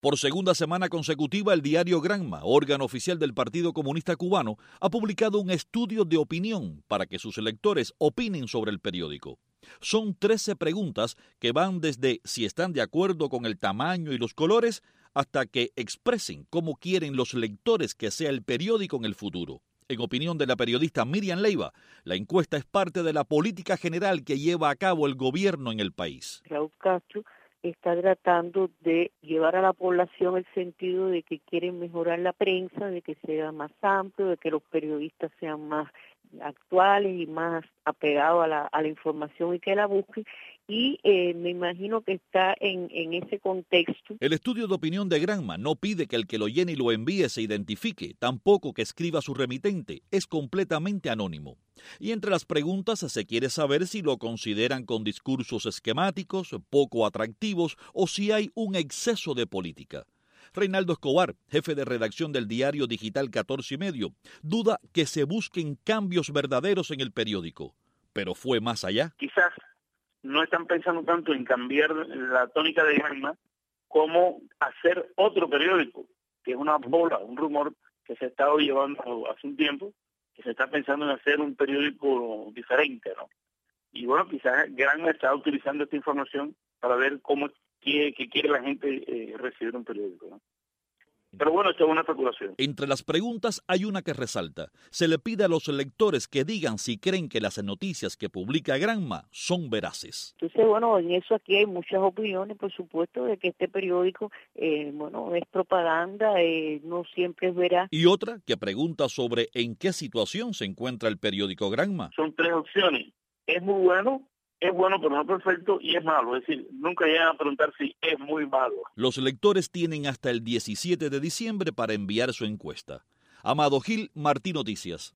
Por segunda semana consecutiva, el diario Granma, órgano oficial del Partido Comunista Cubano, ha publicado un estudio de opinión para que sus lectores opinen sobre el periódico. Son 13 preguntas que van desde si están de acuerdo con el tamaño y los colores hasta que expresen cómo quieren los lectores que sea el periódico en el futuro. En opinión de la periodista Miriam Leiva, la encuesta es parte de la política general que lleva a cabo el gobierno en el país. Raúl Castro está tratando de llevar a la población el sentido de que quieren mejorar la prensa, de que sea más amplio, de que los periodistas sean más actuales y más apegados a la información y que la busquen. Y me imagino que está en ese contexto. El estudio de opinión de Granma no pide que el que lo llene y lo envíe se identifique, tampoco que escriba su remitente, es completamente anónimo. Y entre las preguntas se quiere saber si lo consideran con discursos esquemáticos, poco atractivos o si hay un exceso de política. Reinaldo Escobar, jefe de redacción del diario digital 14 y medio, duda que se busquen cambios verdaderos en el periódico, pero fue más allá. Quizás no están pensando tanto en cambiar la tónica de Granma como hacer otro periódico, que es una bola, un rumor que se ha estado llevando hace un tiempo, que se está pensando en hacer un periódico diferente, ¿no? Y bueno, quizás Granma está utilizando esta información para ver cómo que quiere la gente recibir un periódico, ¿no? Pero bueno, esto es una especulación. Entre las preguntas hay una que resalta. Se le pide a los lectores que digan si creen que las noticias que publica Granma son veraces. Entonces, bueno, en eso aquí hay muchas opiniones, por supuesto, de que este periódico, es propaganda, no siempre es veraz. Y otra que pregunta sobre en qué situación se encuentra el periódico Granma. Son 3 opciones. Es muy bueno, es bueno pero no perfecto y es malo. Es decir, nunca llegan a preguntar si es muy malo. Los lectores tienen hasta el 17 de diciembre para enviar su encuesta. Amado Gil, Martín Noticias.